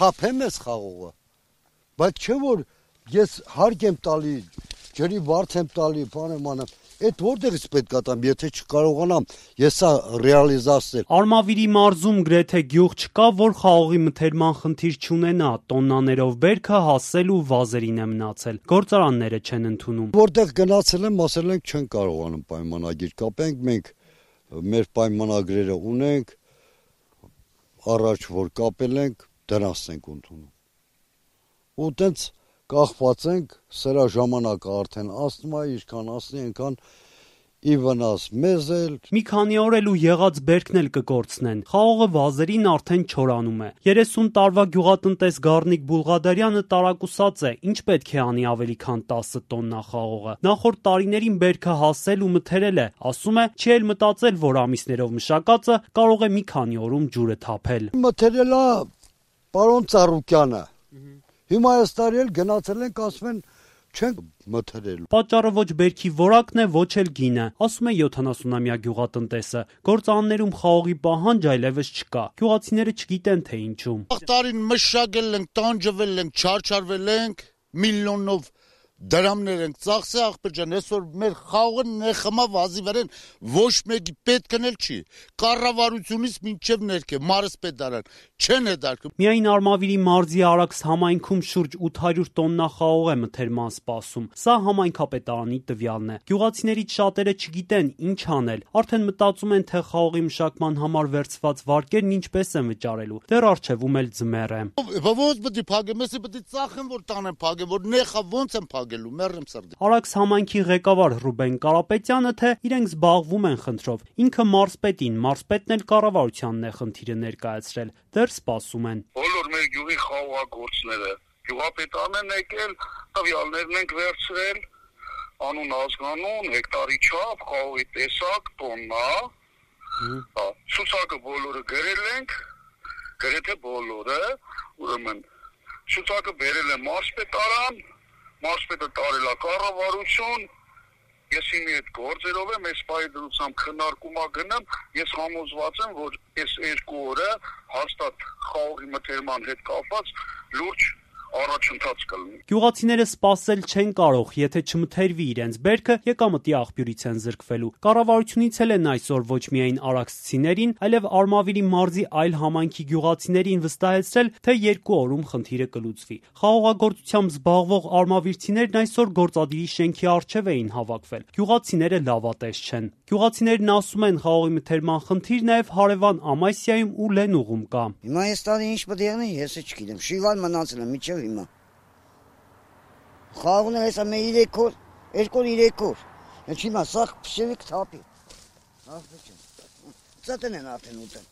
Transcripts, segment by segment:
թափեմ ես խաղողը, բայց չէ որ ես հարկ եմ տալի, ջրի վարձ եմ տալի, բան եմ անում, այդ որտեղից պետք է տամ, եթե չկարողանամ ես սա ռեալիզացնել։ Արմավիրի մարզում գրեթե գյուղ չկա, որ խաղողի մթերման խնդիր չունենա, տոննաներով բերքը հասել ու վազերին է մնացել, գործարանները չեն ընդունում։ Որտեղ գնացել եմ, ասել ենք չեն կարողանում պայմանագիր կապենք, մենք մեր պայմանագրերը ունենք, առաջ որ կապել ենք, դրանց ենք ընդունում։ Ու տենց կախված ենք, սրա ժամանակը արդեն ասնում է, ինչքան ասնի, այնքան ի վնաս մեզ էլ։ Մի քանի օր էլ ու եղած բերքն էլ կկորցնեն։ Խաղողը վազերին արդեն չորանում է։ 30 տարվա գյուղատնտես Գառնիկ Բուլղադարյանը տարակուսած է, ինչ պետք է անի ավելի քան 10 տոննա խաղողը։ Նախորդ տարիներին բերքը հասել ու մթերել է, ասում է, չի էլ մտածել, որ ամիսներով մշակածը կարող է մի քանի օրում ջուրը թափել։ Մթերել է պարոն Ծառուկյանը։ Հիմա այս տարի էլ գնացել ենք, ասում են չենք մթերել։ Պատճառը ոչ բերքի որակն է, ոչ էլ գինը, ասում է 70-ամյա գյուղատնտեսը։ Գործարաններում խաղողի պահանջ այլևս չկա։ Գյուղացիները չգիտեն թե ինչու։ Տարին մշակել ենք, տանջվել ենք, չարչարվել ենք, միլիոնով դրամներ ենք ծախսել ախպեր ջան, այսօր մեր խաղողը նեխմա վազի վրան ոչ մեկի պետքն էլ չի։ Կառավարությունից մինչև ներքև մարզպետարան չեն դարկում։ Միայն Արմավիրի մարզի Արաքս համայնքում շուրջ 800 տոննա խաղող է մթերման սպասում։ Սա համայնքապետարանի տվյալն է։ Գյուղացիներից շատերը չգիտեն ինչ անել։ Արդեն մտածում են, թե խաղողի մշակման համար վերցված վարկերն ինչպես են վճարելու։ Դեռ առջևում էլ ձմեռ է։ Ոնց պետք է փակեմ, ես պետք է ծախեմ, որ տանեմ փակեմ, որ նեխա ոնց եմ փակելու, մեռեմ սրտի։ Արաքս համայնքի ղեկավար Ռուբեն Կարապետյանը թե իրենք զբաղվում են խնդրով։ Ինքը մարզպետին, մարզպետն էլ կառավարությանն է խնդիրը ներկայացրել։ Դեռ սպասում են։ Բոլոր մեր գյուղի խաղողագործները գյուղապետարն են եկել, տվյալներն ենք վերցրել, անուն ազգանուն, հեկտարի չափ, խաղողի տեսակ, տոննա, ցուցակը բոլորը գրել ենք, գրեթե բոլորը, ուրեմն ցուցակը բերել են մարզպետարան, մարզպետը տարել է կառավարություն, ես իմի այդ գործերով եմ, այս պահի դրությամբ քննարկումա գնամ, ես համոզված եմ, որ այս 2 օրը հաստատ խաղողի մթերման հետ կապված լուրջ առաջընթաց կլինի։ Գյուղացիները սպասել չեն կարող, եթե չմթերվի իրենց բերքը, եկամտի աղբյուրից են զրկվելու։ Կառավարությունից էլ են այսօր ոչ միայն արաքսցիներին, այլև Արմավիրի մարզի այլ համայնքի գյուղացիներին վստահեցրել, թե 2 օրում խնդիրը կլուծվի։ Խաղողագործությամբ զբաղվող արմավիրցիներն այսօր գործադիրի շենքի առջև էին հավաքվել։ Գյուղացիները լավատես չեն։ Գյուղացիներն ասում են, խաղողի մթերման խնդիր նաև հարևան Ամասիայում ու Լենուղում կա։ Հիմա այս տարի ինչ պետք է եղնի, ես չգիտեմ։ Շիվալ մնացել եմ միջև հիմա։ Խաղողն հեսա մե 3 օր, 2-3 օր։ Ես հիմա սա փշևի կթափի։ Ծատեն են արդեն ուտեն։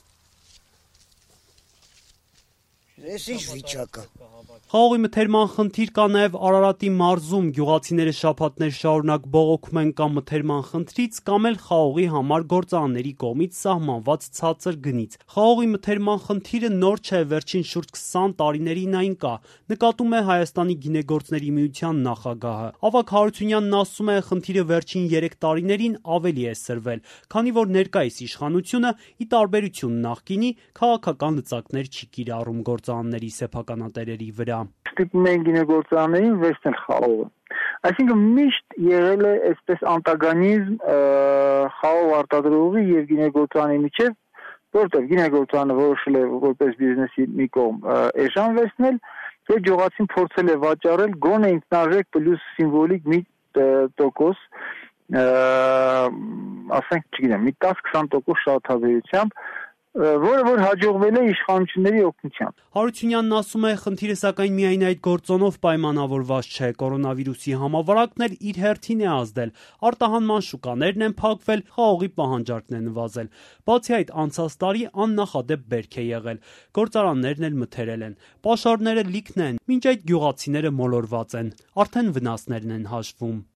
Ես ինչ վիճակա։ Խաղողի մթերման խնդիր կա նաև Արարատի մարզում, գյուղացիները շաբաթներ շարունակ բողոքում են կամ մթերման խնդրից, կամ էլ խաղողի համար գործարանների կողմից սահմանված ցածր գնից։ Խաղողի մթերման խնդիրը նոր չէ, վերջին շուրջ 20 տարիներին այն կա, նկատում է Հայաստանի գինեգործների միության նախագահը։ Ավագ Հարությունյանն ասում է, խնդիրը վերջին 3 տարիներին ավելի է սրվել, քանի որ ներկայիս իշխանությունը, ի տարբերություն նախկինի, քաղաքական լծակներ չի կիրառում գործարանների սեփականատերերի վրա։ Ստիպում են գինեգործարաններին վերցնել խաղողը։ Այսինքն միշտ եղել է այսպես անտագանիզմ խաղող արտադրողի եւ գինեգործարանի միջեւ, որտեղ գինեգործարանը որոշել է որպես բիզնեսի մի կողմ էժան վերցնել, եւ գյուղացին փորձել է վաճառել գոնե ինքնարժեք պլյուս սիմվոլիկ մի տոկոս, ասենք, չգիտեմ, մի 10-20% շահութաբերությամբ, որը որ հաջողվել է իշխանությունների օգնությամբ։ Հարությունյանն ասում է, խնդիրը սակայն միայն այդ գործոնով պայմանավորված չէ, կորոնավիրուսի համավարակն էլ իր հերթին է ազդել, արտահանման շուկաներն են փակվել, խաղողի պահանջարկն է նվազել։ Բացի այդ, անցած տարի աննախադեպ բերք է եղել, գործարաններն էլ մթերել են, պաշարները լիքն են, մինչ այդ գյուղացիները մոլորված են, արդեն վնասներն են հաշվում։